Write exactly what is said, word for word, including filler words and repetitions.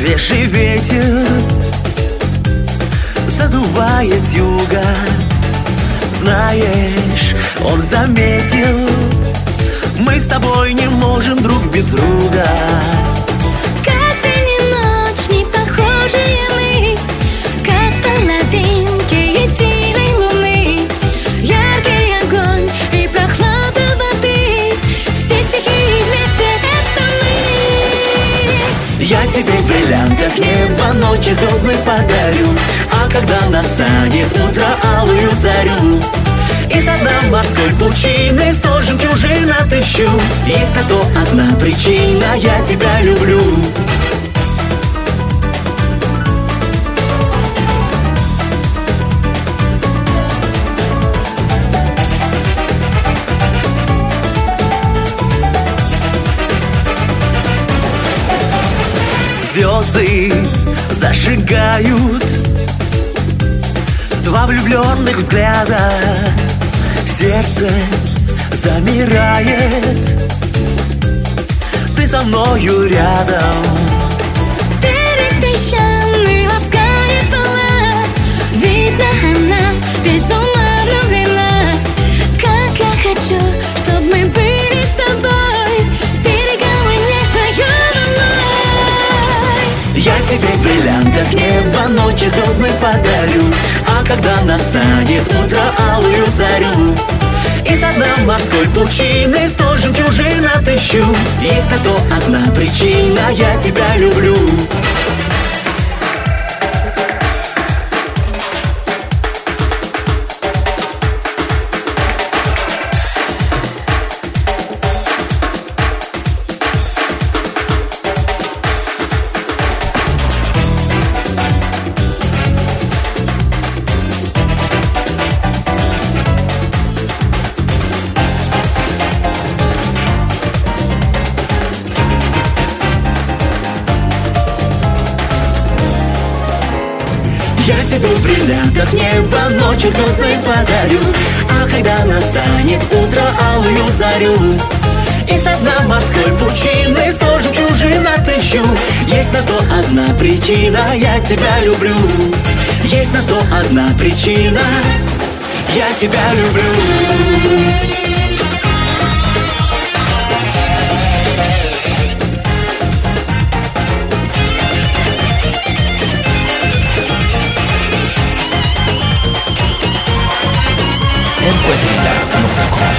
Свежий ветер задувает с юга. Знаешь, он заметил, мы с тобой не можем друг без друга. Как день и ночь, не похожие мы, как половинки единой луны. Яркий огонь и прохлада воды, все стихии вместе — это мы. Я тебе в бриллиантах неба ночи звездных подарю, а когда настанет утро, алую зарю из-за дна морской пучины сто жемчужин отыщу. Есть на то одна причина — я тебя люблю. Звезды зажигают два влюбленных взгляда. Сердце замирает, ты со мною рядом. Берег песчаный ласкает пола, видно, она без ума влюблена. Как я хочу, чтоб мы были с тобой берегом и нежною волной. Я тебе в бриллиантах неба ночи звездных подарю, а когда настанет утро, алую зарю из-за дна морской пучины сто жемчужин отыщу. Есть на то одна причина — я тебя люблю. Я тебе в бриллиантах неба ночи звездной подарю, а когда настанет утро, алую зарю из-за дна морской пучины сто жемчужин отыщу. Есть на то одна причина — я тебя люблю. Есть на то одна причина — я тебя люблю. Encuentra punto com